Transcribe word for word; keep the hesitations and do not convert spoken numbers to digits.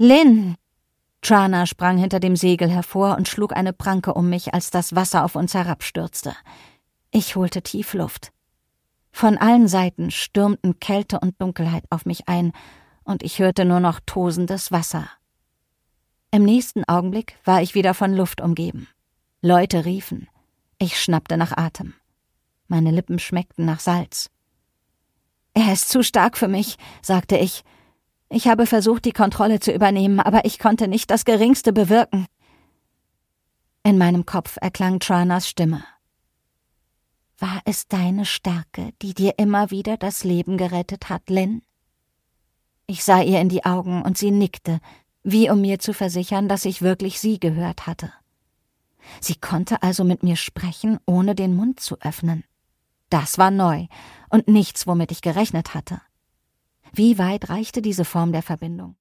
Lynn! Trana sprang hinter dem Segel hervor und schlug eine Pranke um mich, als das Wasser auf uns herabstürzte. Ich holte tief Luft. Von allen Seiten stürmten Kälte und Dunkelheit auf mich ein, und ich hörte nur noch tosendes Wasser. Im nächsten Augenblick war ich wieder von Luft umgeben. Leute riefen. Ich schnappte nach Atem. Meine Lippen schmeckten nach Salz. »Er ist zu stark für mich«, sagte ich. Ich habe versucht, die Kontrolle zu übernehmen, aber ich konnte nicht das Geringste bewirken. In meinem Kopf erklang Tranas Stimme. »War es deine Stärke, die dir immer wieder das Leben gerettet hat, Lynn?« Ich sah ihr in die Augen und sie nickte, wie um mir zu versichern, dass ich wirklich sie gehört hatte. Sie konnte also mit mir sprechen, ohne den Mund zu öffnen. Das war neu und nichts, womit ich gerechnet hatte. Wie weit reichte diese Form der Verbindung?